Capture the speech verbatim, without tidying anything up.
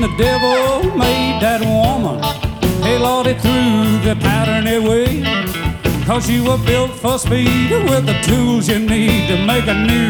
the devil made that woman. Hey, Lord, he threw the pattern away. Cause you were built for speed with the tools you need to make a new